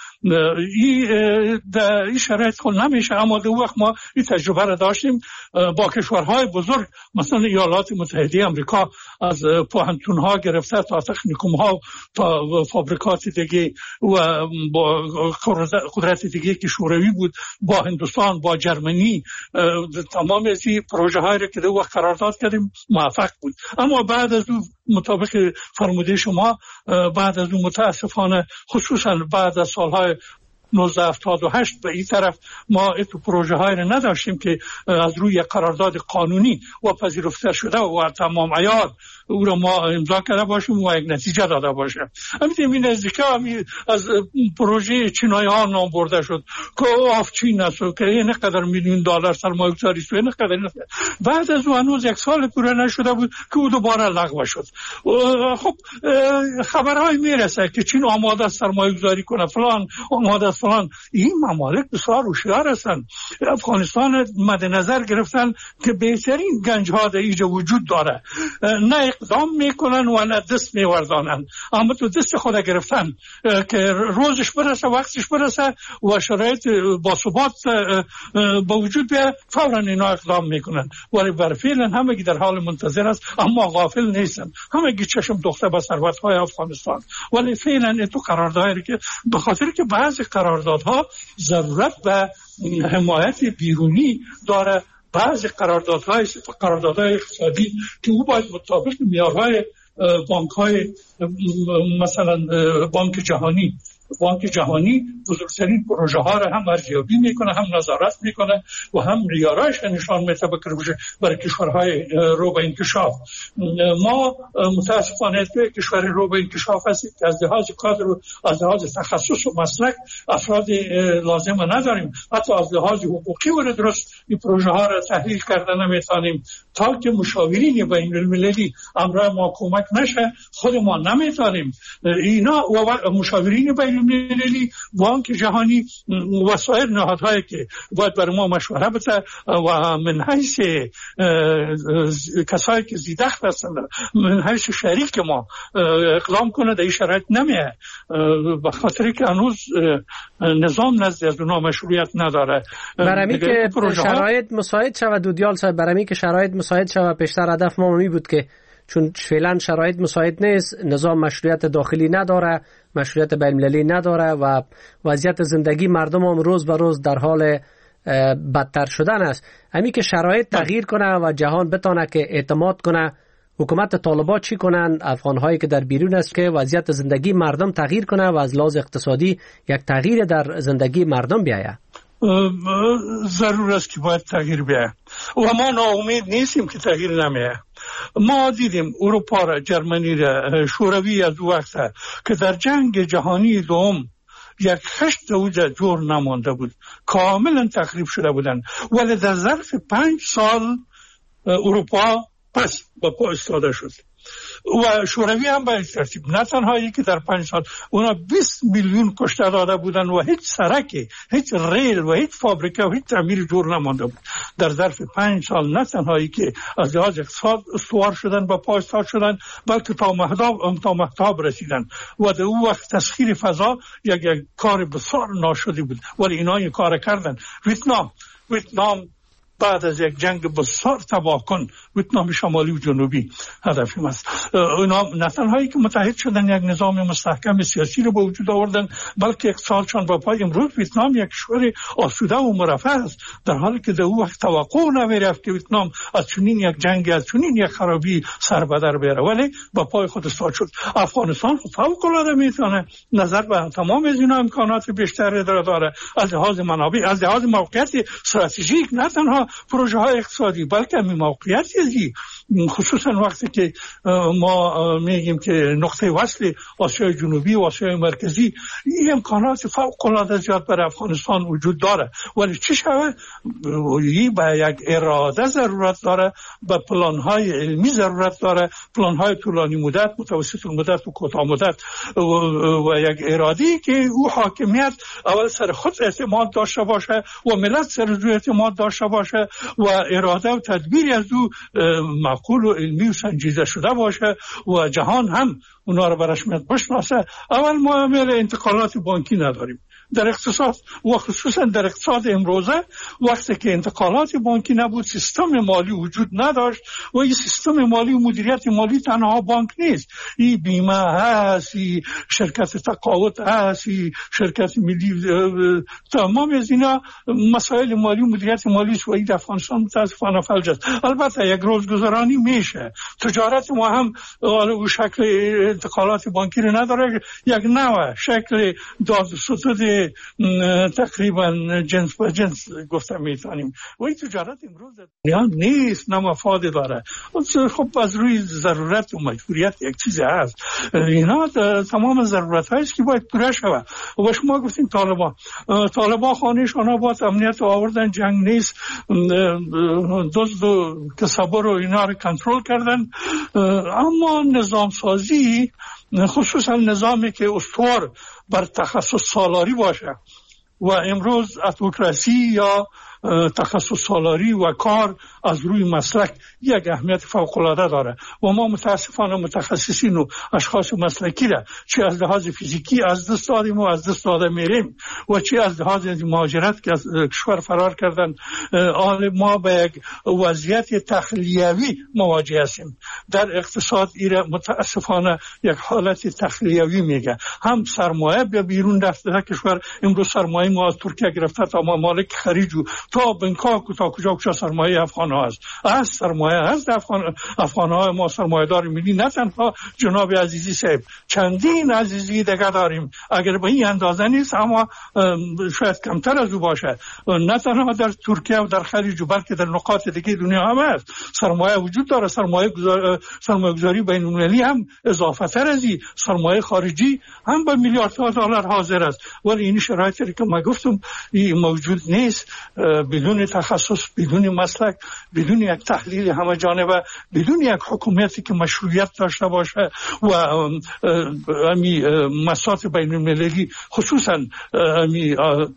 این در شرایط خود نمیشه. اما دو وقت ما این تجربه را داشتیم با کشورهای بزرگ، مثلا ایالات متحده آمریکا، از پوهنتون‌ها گرفته تا تکنیکوم‌ها تا فابریکات دیگه و با قدرت دیگه که شوروی بود، با هندوستان، با جرمنی، تمام از این پروژه هایی که دو وقت قرارداد کردیم موفق بود. اما بعد از اون مطابق فرموده شما، بعد از اون متاسفانه خصوصا بعد از سالهای نوزده هفتاد و هشت به این طرف ما اتو پروژه های را نداشتیم که از روی قرارداد قانونی و پذیرفته شده و تمام عیار او را ما امضا کرده باشیم و یک نتیجه داده باشه. همین این نزدیکا همین از پروژه چینایی ها نام برده شد که آف چین است که این قدر میلیون دلار سرمایه گذاری است و این قدر. بعد از اون هنوز یک سال پوره نشده بود که او دوباره لغو شد. خب خبرهای میرسه که چین آماده است سرمایه گذاری کنه، فلان آماده است فلان. این ممالک بسیار هوشیار هستند. افغانستان مد نظر گرفتن که بهترین گنج ها در اینجا وجود داره، نه اقدام میکنن و نه دست میوردانن، اما تو دست خود گرفتن که روزش برسه، وقتش برسه و شرایط باثبات با وجود بیاد، فوراً اینا اقدام میکنن. ولی بر فعلا همگی در حال منتظر است، اما غافل نیستن. همگی چشم دوخته به ثروت‌های افغانستان. ولی فعلا تو قراردادی که به خاطر که بعضی قراردادها ضرورت و حمایت بیرونی داره، بعضی قراردادهای قراردادهای اقتصادی که او باید مطابق معیارهای بانک‌های مثلا بانک جهانی بانک جهانی بزرگترین پروژه ها را هم ارزیابی میکنه، هم نظارت میکنه و هم معیارش نشان میده بشه برای کشورهای رو به انکشاف. ما متاسفانه توی کشور رو به انکشاف هستیم که از لحاظ کادر و از لحاظ تخصص و مسلک افراد لازم نداریم. حتی از لحاظ حقوقی و درست این پروژه ها را تحلیل کرده نمیتونیم. تا که مشاورین بین المللی امر ما کمک نشه، خود ما نمیتونیم. اینا و مشاورین بین المللی، بانک جهانی و سایر نهادهایی که باید برای ما مشوره بده و من حیث کسایی که زیدخت هستند، من حیث شریک ما اقدام کنه، در این شرایط نمیه، به خاطر که هنوز نظام نزد از اونا مشروعیت نداره. برمی که شرایط مساعد شود دودیال صاحب، برمی که شرایط مساعد شود، پیشتر هدف ما می بود که چون فعلا شرایط مساعد نیست، نظام مشروعیت داخلی نداره، مشروعیت بین‌المللی نداره و وضعیت زندگی مردم هم روز به روز در حال بدتر شدن است. همین که شرایط تغییر کنه و جهان بتونه که اعتماد کنه، حکومت طالبان چی کنن، افغان‌هایی که در بیرون است که وضعیت زندگی مردم تغییر کنه و از لحاظ اقتصادی یک تغییر در زندگی مردم بیاید. ضرور است که باید تغییر بیاید و ما ناامید نیستیم که تغییر نمیاد. ما دیدیم اروپا را، جرمنی را، شوروی از وقت که در جنگ جهانی دوم یک خشت اوجه جور نمانده بود، کاملا تخریب شده بودن، ولی در ظرف پنج سال اروپا پس با پا ایستاده شد و شوروی هم به این ترتیب. نه تنهایی که در پنج سال اونا بیست میلیون کشته داده بودن و هیچ سرکی، هیچ ریل و هیچ فابریکه و هیچ تعمیر جور نمانده بود. در ظرف پنج سال نه تنهایی که از لحاظ اقتصاد استوار شدن و پا ایستاد شدن، بلکه تا مهتاب تا مهتاب رسیدن و در اون وقت تسخیر فضا یک یک کار بسیار ناشدی بود، ولی اینا این کار کردن. ویتنام ویتنام بعد از یک جنگ بسیار تباه کن، ویتنام شمالی و جنوبی هدفیم است. اونا نه تنهایی که متحد شدن یک نظام مستحکم سیاسی رو به وجود آوردن، بلکه اقتصادشان با پای. امروز ویتنام یک کشور آسوده و مرفه است، در حالی که در اون وقت توقع نمیرفت که ویتنام از چنین یک جنگ، از چنین یک خرابی سر به در بیاره، ولی با پای خود استاد شد. افغانستان فوق العاده میتونه نظر به تمام از اینا امکانات بیشتری داره، از لحاظ منابع، از لحاظ موقعیت استراتژیک، نه تنها پروژه های اقتصادی بلکه همین موقعیتی، خصوصا وقتی که ما میگیم که نقطه وصل آسیای جنوبی و آسیای مرکزی، این امکانات فوق العاده زیاد برای افغانستان وجود داره. ولی چی شود؟ این به یک اراده ضرورت داره، به پلان های علمی ضرورت داره، پلان های طولانی مدت، متوسط مدت و کوتاه مدت و, و یک اراده‌ای که او حاکمیت اول سر خود اعتماد داشته باشه و ملت سر روی اعتماد داشته باشه باشه و اراده و تدبیری از او معقول و علمی و سنجیده شده باشه و جهان هم اونا رو به رسمیت بشناسه. اول ما عمل انتقالات بانکی نداریم در اقتصاد و خصوصا در اقتصاد امروزه. وقتی که انتقالات بانکی نبود، سیستم مالی وجود نداشت و این سیستم مالی و مدیریت مالی تنها بانک نیست، این بیمه هست، این شرکت تقاعد هست، این شرکت ملی، تمام از اینا مسائل مالی و مدیریت مالی است و این افغانستان متاسفانه فلج است. البته یک روزگذرانی میشه، تجارت ما هم او شکل انتقالات بانکی رو نداره، یک نوع شکل دادوستد تقریبا جنس به جنس گفته میتونیم و این تجارت امروز نیاز نیست، نه مفاد داره. خب از روی ضرورت و مجبوریت یک چیز هست، اینا تمام ضرورت هاییست که باید پوره شود. و شما گفتین طالبان طالبان خانهشان آباد، امنیت آوردن، جنگ نیست، دزد و کسبر و اینا رو کنترل کردن. اما نظام سازی، خصوصا نظامی که استوار بر تخصص سالاری باشه و امروز اتوکراسی یا تخصص سالاری و کار از روی مسلک یک اهمیت فوق‌العاده داره و ما متاسفانه متخصصین و اشخاص مسلکی را چه از لحاظ فیزیکی از دست دادیم و از دست داده میریم و چه از لحاظ مهاجرت که از کشور فرار کردن. آن ما به یک وضعیت تخلیوی مواجه هستیم. در اقتصاد ایره متاسفانه یک حالت تخلیوی میگه، هم سرمایه به بیرون رفته کشور. امروز سرمایه ما از ترکیه گرفته تا ممالک خلیج و تا بنکاک و تا کجا کجا سرمایه افغان ها هست. از سرمایه هست افغان افغان ها. ما سرمایه دار ملی نه تنها جناب عزیزی صاحب، چندین عزیزی دیگه داریم. اگر به این اندازه نیست اما شاید کمتر از او باشه. نه تنها در ترکیه و در خلیج بلکه در نقاط دیگه دنیا هم هست سرمایه وجود داره. سرمایه گذار... سرمایه گذاری بین المللی هم اضافه تر از این سرمایه خارجی هم به میلیاردها دلار حاضر است. ولی این شرایطی که ما گفتم این موجود نیست. بدون تخصص، بدون مسلک، بدون یک تحلیل همه جانبه، بدون یک حکومتی که مشروعیت داشته باشه و امی مسائل بین المللی، خصوصا امی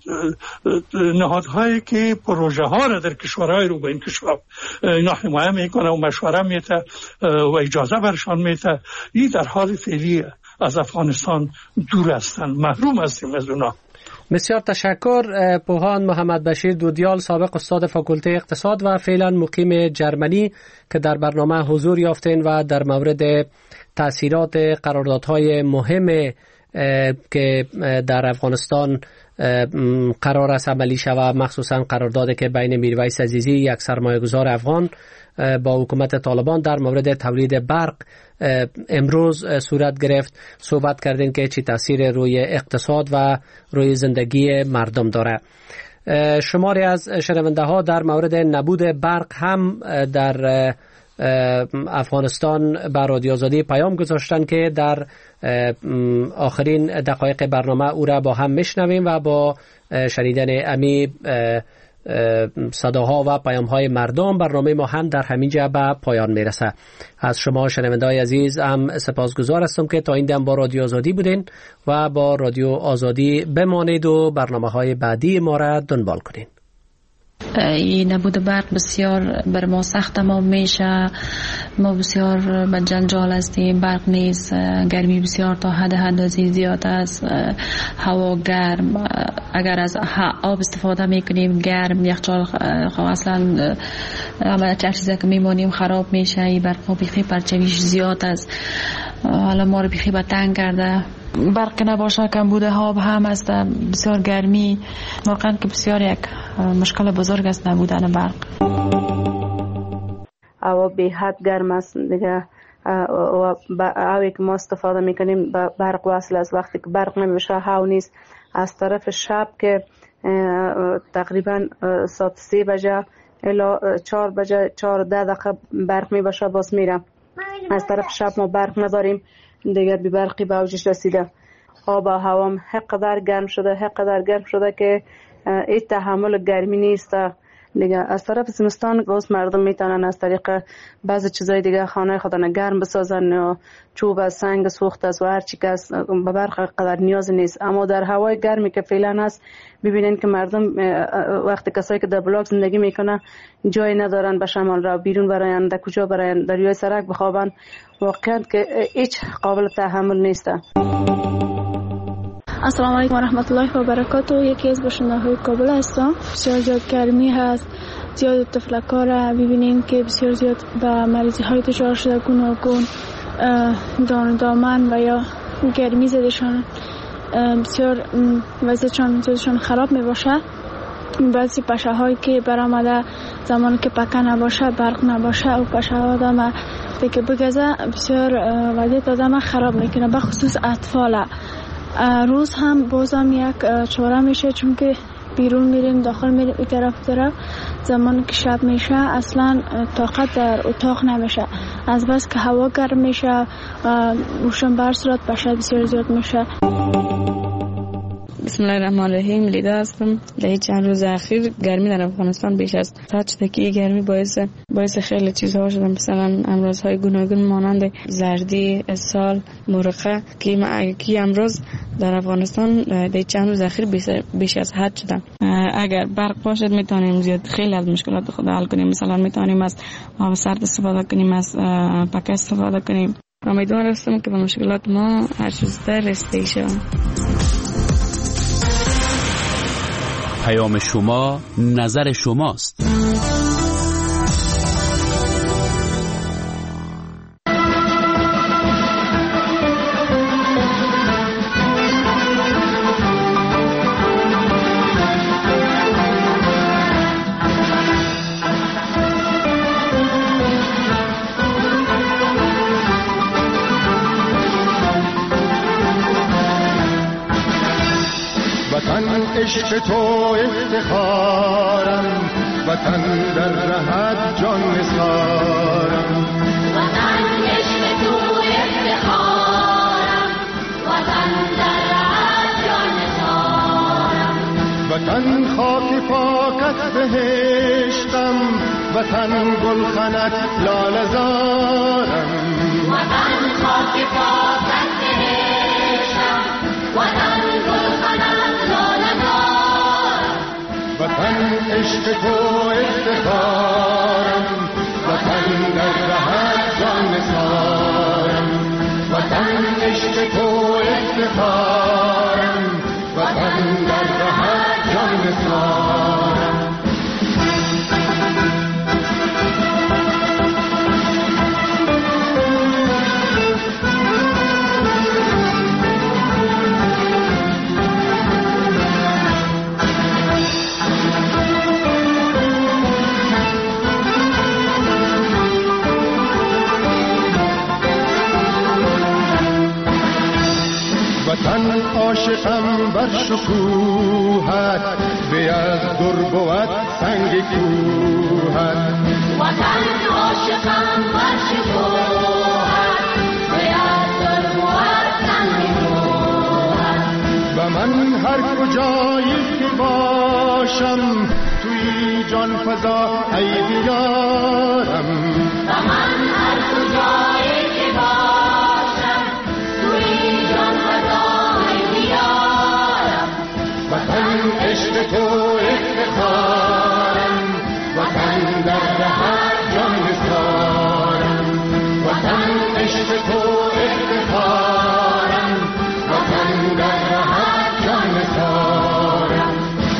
نهادهایی که پروژه ها را در کشورهای رو به این کشور اینا حمایه میکنه و مشوره میده و اجازه برشان میده، این در حال فعلی از افغانستان دور هستن، محروم هستیم از اونا. بسیار تشکر. پوهان محمد بشیر دودیال، سابق استاد فاکولته اقتصاد و فعلا مقیم جرمنی که در برنامه حضور یافتین و در مورد تأثیرات قراردادهای مهم که در افغانستان قرار است عملی شود، مخصوصا قراردادی که بین میرویس عزیزی یک سرمایه‌گذار افغان با حکومت طالبان در مورد تولید برق امروز صورت گرفت، صحبت کردین که چی تاثیر روی اقتصاد و روی زندگی مردم داره. شماری از شنونده ها در مورد نبود برق هم در افغانستان بر رادیو آزادی پیام گذاشتن که در آخرین دقایق برنامه او را با هم میشنویم و با شنیدن امی صداها و پیام‌های مردم برنامه ما هم در همین جا به پایان میرسه. از شما شنونده‌های عزیز هم سپاسگزار هستم که تا این دم با رادیو آزادی بودین و با رادیو آزادی بمانید و برنامه‌های بعدی ما را دنبال کنین. این نبود برق بسیار بر ما سخت ما میشه. ما بسیار به جنجال هستیم. برق نیست، گرمی بسیار تا حد حدی زیاد است، هوا گرم. اگر از آب استفاده میکنیم گرم، یخچال اصلا عملا هر چیزی که میمونیم خراب میشه. این برق ما بیخی پرچویش زیاد است، حالا ما رو بیخی به تنگ کرده. برق نباشه کمبود آب هم است، بسیار گرمی، واقعا که بسیار یک مشکل بزرگ است نبودن برق. هوا به حد گرم است دیگه و هوایی که ما استفاده میکنیم برق وصل است. وقتی که برق نمیشه هوا نیست. از طرف شب که تقریبا ساعت سه بجه الا چهار بجه چهار ده دقیقه برق میباشه باز میرم. از طرف شب ما برق نداریم دیگر، بی برقی به اوجش رسیده. آب و هوام حقدر گرم شده حقدر گرم شده که این تحمل گرمی نیست. دیگه از طرف زمستان روز مردم میتونن از طریق بعضی چیزای دیگه خانه خودن گرم بسازن یا چوب از سنگ سوخت از و هر چی که به برق قدر نیاز نیست. اما در هوای گرمی که فعلا هست ببینین که مردم وقتی کسایی که در بلاک زندگی میکنن جای ندارن به شمال را بیرون براین، در کجا براین، در روی سرک بخوابن، واقعا که هیچ قابل تحمل نیست. السلام علیکم و رحمت الله و برکاته. یکی از باشنده‌های کابل هستم. بسیار زیاد گرمی هست، زیاد تفلک‌ها را ببینیم که بسیار زیاد به مریضی های دچار شده، گوناگون دان دامن و یا گرمی زدشان بسیار وضعشان زدشان خراب می باشه. بعضی پشه هایی که برآمده زمانی که پکه نباشه، برق نباشه و پشه ها آدم که بگذه بسیار وضعیت آدم خراب میکنه، به خصوص اطفال. روز هم بازم یک چاره میشه، چون که بیرون میریم داخل میریم این طرف طرف، زمان که شب میشه اصلا طاقت در اتاق نمیشه، از بس که هوا گرم میشه و روشن بر صورت بشه بسیار زیاد میشه. بسم الله الرحمن الرحیم. لیدا هستم. در چند روز اخیر گرمی در افغانستان بیش از حد شده که گرمی باعث باعث خیلی چیزها شده، مثلا امراضهای گوناگون مانند زردی، اسهال، مرقه که که امراض در افغانستان در چند روز اخیر بیش از حد شده. اگر برق باشد میتونیم زیاد خیلی از مشکلات خود حل کنیم. مثلا میتونیم از آب سرد استفاده کنیم، از پکه استفاده کنیم. امیدوار هستم که به مشکلات ما هر چه زودتر رسیدگی شود. پیام شما نظر شماست. عشق تو افتخارم، وطن در رهت جان نثارم. وطن عشق تو افتخارم، وطن در رهت جان نثارم. وطن خاک پاکت بهشتم، وطن گلخنت لاله زارم. وطن خاک پاکت بهشتم، وطن گلخنت لاله زارم. وطن عشق تو افتخارم، وطن در رهت جان نثارم. وطن عشق تو افتخارم، وطن در رهت جان نثارم. وطن عاشقم بر شکوهت، به از در بود سنگ کوهت. وطن عاشقم بر شکوهت، به از در بود سنگ کوهت. و من هر کجایی که باشم، توی جان فضا ای دیارم. و من هر کجایی که باشم، توی جان فضا ای دیارم. وطن عشق تو افتخارم، وطن در رهت جان نثارم. وطن عشق تو افتخارم، وطن در رهت جان نثارم.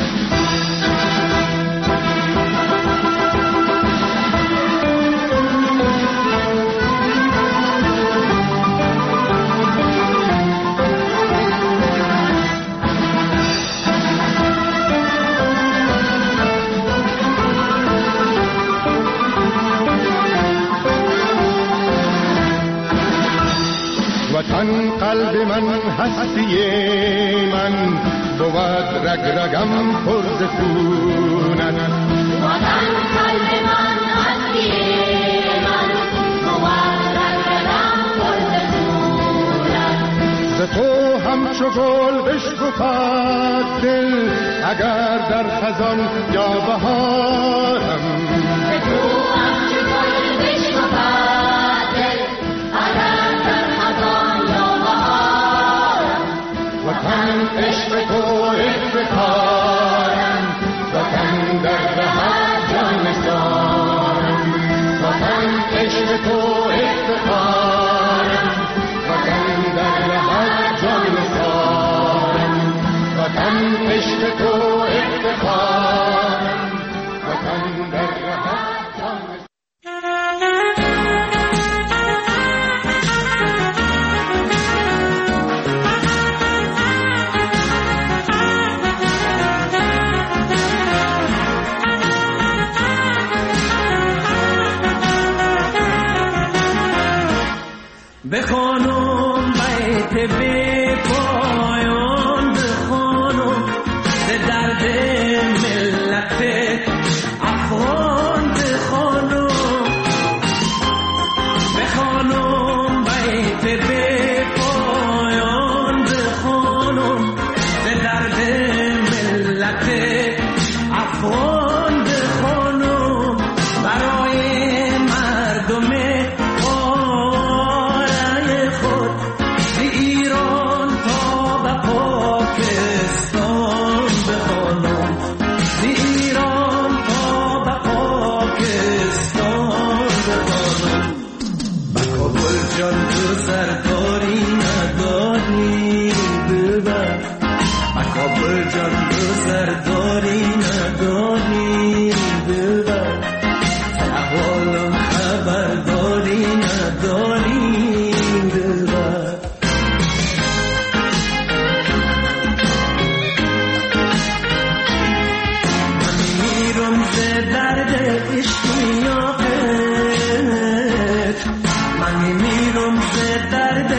وطن قلب من هستی من، بود رگ رگم پر ز خونت. وطن قلب من هستی من، بود رگ رگم پر ز خونت. ز تو هم همچو گل بشکفد دل اگر در خزان یا بهارم. بگو همچو گل بشکفد دل اگر در خزان یا بهارم. وطن عشق تو افتخارم، وطن در رهت جان نثارم. وطن عشق تو افتخارم، وطن در رهت جان نثارم. وطن عشق تو افتخارم، وطن در رهت جان نثارم. بخوانم بیت بی پایان، بخوانم به درد ملت افغان، بخوانم بخوانم بیت بی پایان، بخوانم به درد ملت افغان، بخوانم برای مردم درد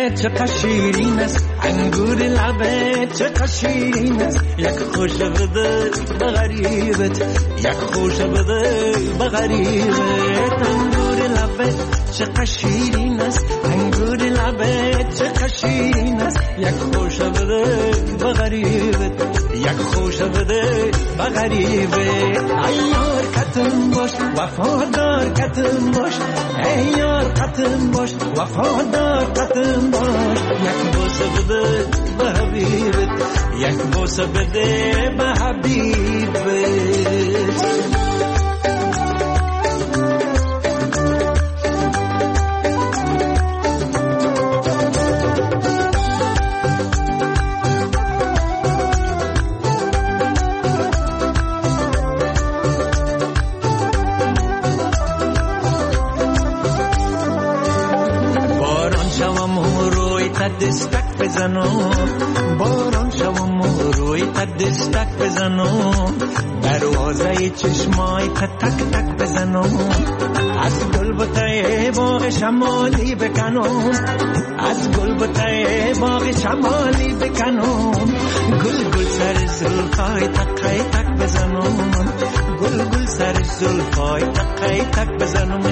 لبت چقدر شیرین است، انگور لبت چقدر شیرین است. یک خوش بده به غریبت، یک خوش بده به غریبت. انگور لبت چقدر شیرین است، انگور لبت چقدر شیرین است. یک خوش بده به غریبت، یک خوش بده به غریبت. ای یار کتم باش وفادار کتم باش، ای یار کتم باش وفادار کتم باش. یک بوسه بده به حبیبت، یک بوسه بده به حبیبت. دستک بزنم، باران شوم و روی تا دستک بزنم، دروازه چشمای تا تک تک بزنم. از گل بوته باغ شمالی بکنم، از گل بوته باغ شمالی بکنم. گل گل سر زلفای تقی تک بزنم، گل گل سر زلفای تقی تک بزنم.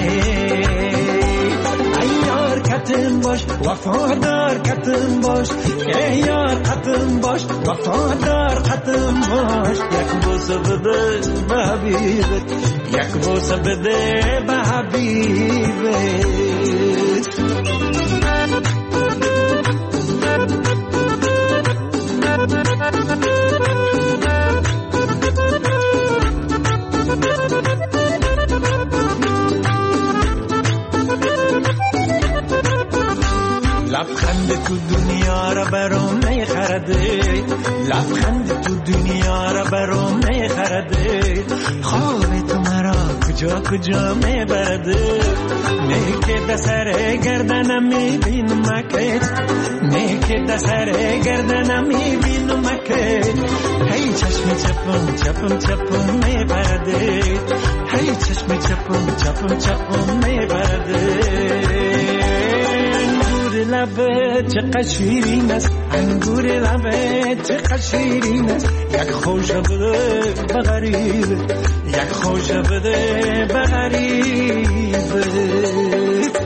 ای یار کتم باش وفادار کتم باش، ای یار کتم باش وفادار کتم باش. یک بوسه بده به حبیبت، یک بوسه بده به حبیبت. لبخند تو دنیا را برام نخرده، لبخند تو دنیا را برام نخرده. خواب تو مرا کجا کجا میبرده، نه که دسر گردنم میبینم مکت، نه که دسر گردنم میبینم مکت. هی چشم چپم چپم چپم میبرده، هی چشم چپم چپم چپم میبرده. لبت چقدر شیرین است، انگور لبت چقدر شیرین است. یک خوش بده به غریبت، یک خوش بده به غریبت.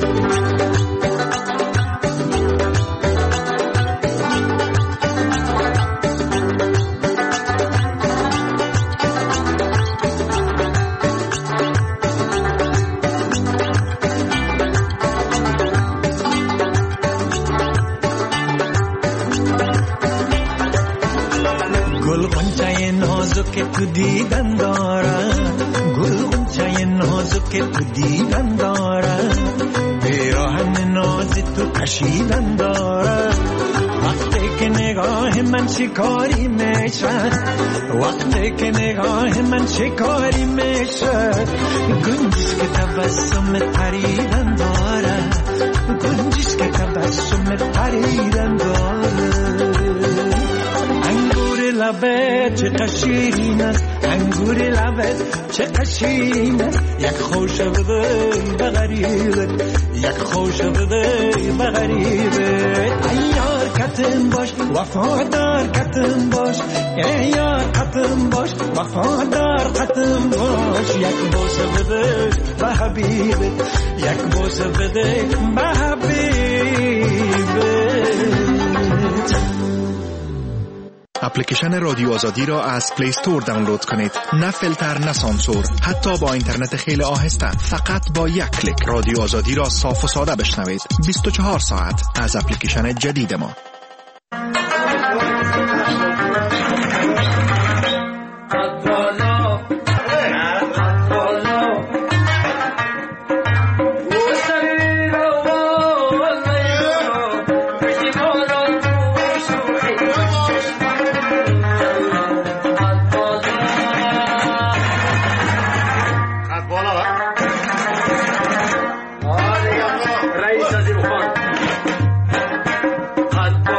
که تو دیدن دارم، گل غنچه نازک که تو دیدن دارم، پیراهن ناز تو کشیدن دارم. وقتی که نگاه من شکاری میشد، وقتی که نگاه من شکاری میشد. گنجش که تبسم پریدن دارم، گنجش که تبسم پریدن دارم. لبت چقدر شیرین است، انگور لبت چقدر شیرین است. یک خوش بده به غریبت، یک خوش بده به غریبت. ای یار کتم باش وفادار کتم باش، ای یار کتم باش وفادار کتم باش. یک بوسه بده به حبیبت، یک بوسه بده به حبیبت. اپلیکیشن رادیو آزادی را از پلی استور دانلود کنید. نه فیلتر نه سانسور، حتی با اینترنت خیلی آهسته. فقط با یک کلیک رادیو آزادی را صاف و ساده بشنوید. بیست و چهار ساعت از اپلیکیشن جدید ما. قد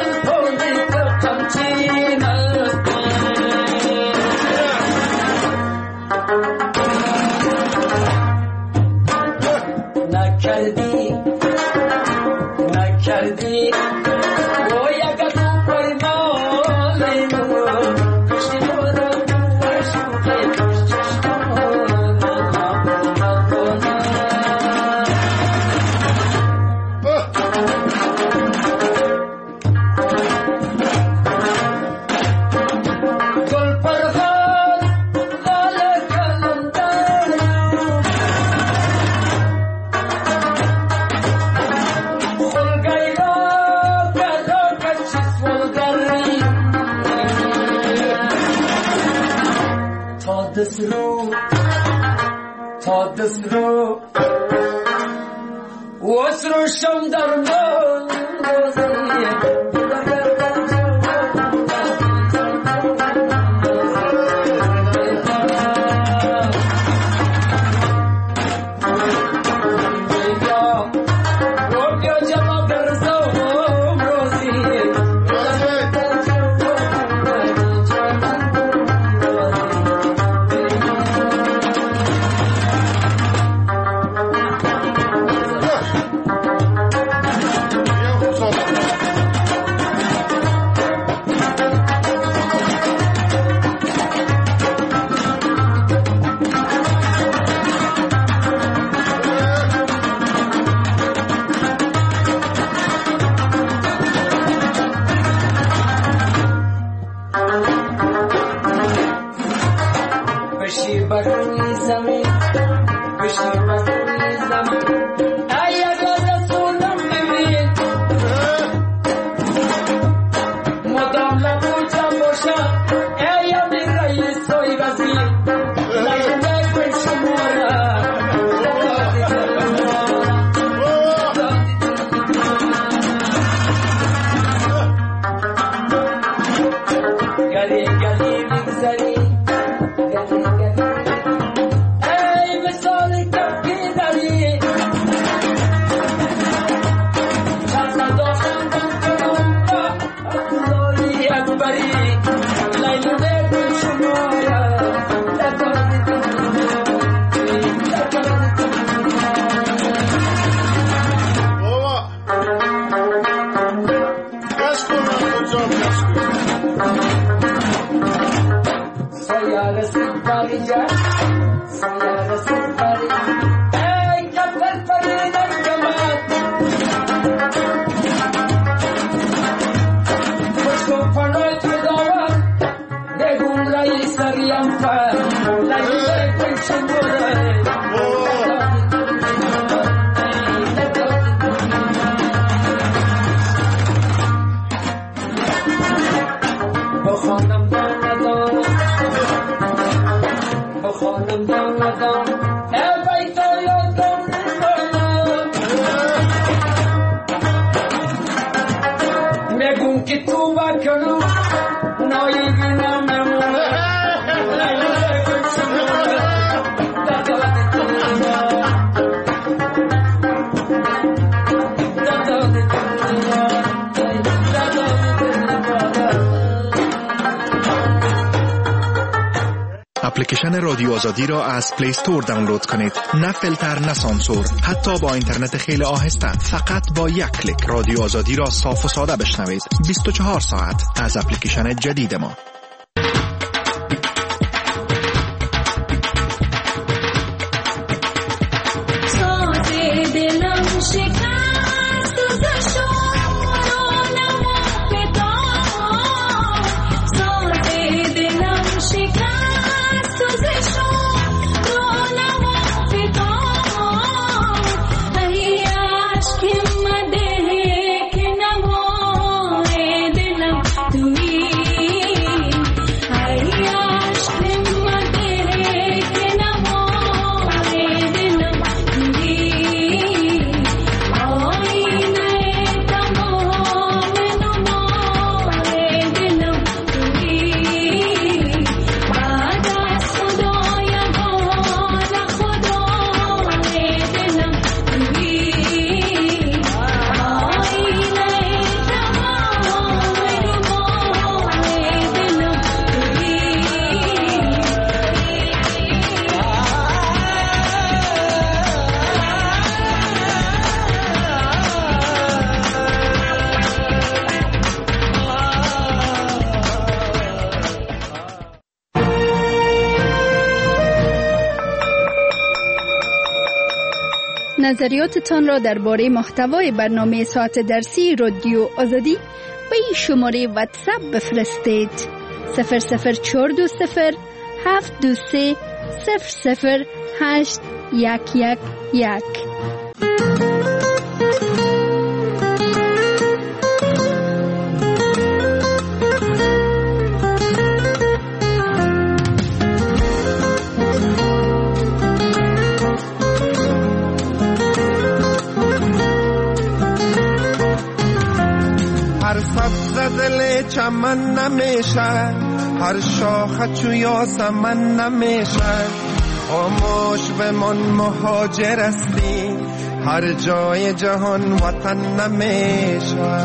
اپلیکیشن رادیو آزادی را از پلی استور دانلود کنید. نه فیلتر نه سانسور، حتی با اینترنت خیلی آهسته. فقط با یک کلیک رادیو آزادی را صاف و ساده بشنوید. بیست و چهار ساعت از اپلیکیشن جدید ما. तुम्ही نظریاتتان را درباره محتوای برنامه ساعت درسی رادیو آزادی به این شماره واتساپ بفرستید: صفر صفر چهار دو صفر هفت دو سه صفر صفر هشت یک یک یک. هر سبز دل چمن نمیشه، هر شاخه چو یاسمن نمیشه. خاموش بمان مهاجر هستی، هر جای جهان وطن نمیشه.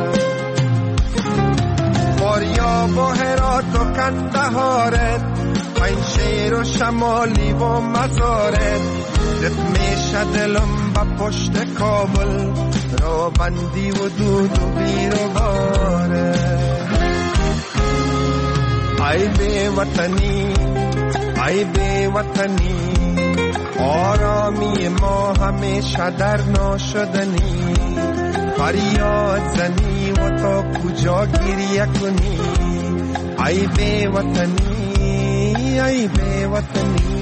فاریاب و هرات و کندهارت، پنجشیر و شمالی و مزارت. دت میشه دلم با پشت کابل، رو بندی و دود و بیر و باره. ای بی وطنی، ای بی وطنی، آرامی ما همیشه در ناشدنی. فریاد زنی و تا کجا گریه کنی. ای بی وطنی، ای بی وطنی.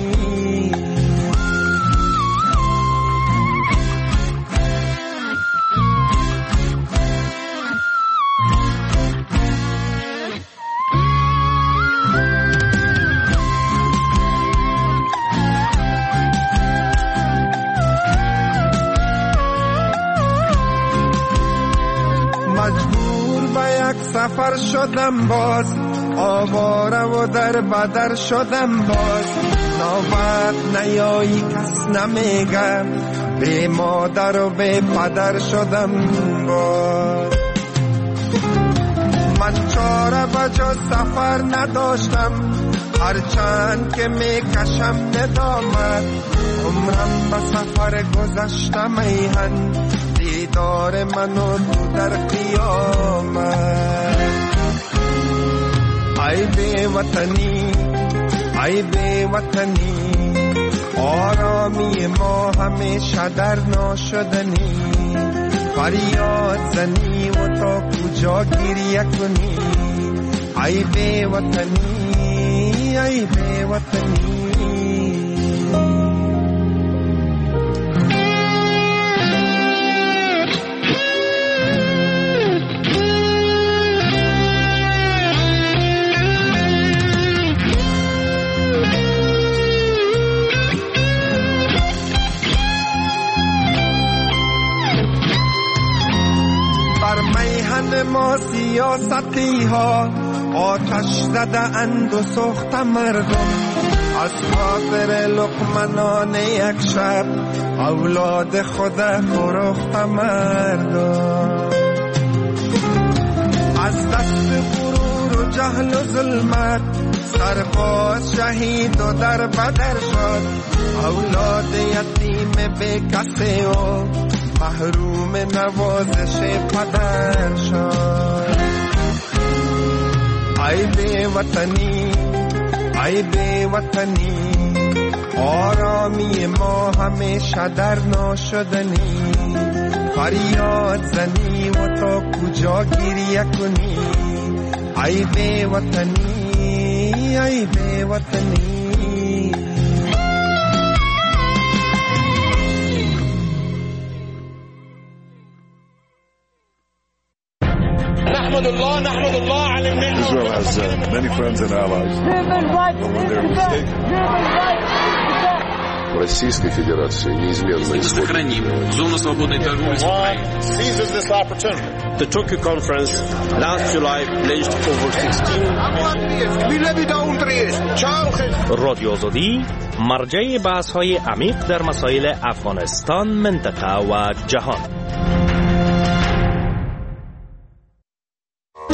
سفر شدم باز، آواره و در بدر شدم باز. نوبت نیایی کس نمیگم، بی مادر و بی پدر شدم باز. من چاره بجا سفر نداشتم، هرچند که میکشم ندامت. عمرم به سفر گذشتم ایهن، دیدار منو تو در قیامت. ای بی وطنی، ای بی وطنی، آرامی ما همیشه در ناشدنی. فریاد زنی و تا کجا گریه کنی. ای بی وطنی، ای بی وطنی. ما سیاستی ها آتش زده اند و سوخت مردم. از خاطر لقمنان یک شب اولاد خود فروخت مردم. از دست غرور و جهل و ظلمت سرباز شهید و در بدر شد. اولاد یتیم بی کسی و محروم نوازش پدر شد. ای بی وطنی، ای بی وطنی، آرامی ما همیشه در ناشدنی. فریاد زنی و تا کجا گریه کنی. ای بی وطنی، ای بی وطنی. Israel has uh, many friends and allies. Российской Федерации неизменно исходит. Зону свободной торговли с Украиной. Seizes this opportunity. The Tokyo conference last July pledged over sixteen. رادیو آزادی مرجع بحث‌های عمیق در مسائل افغانستان، منطقه و جهان.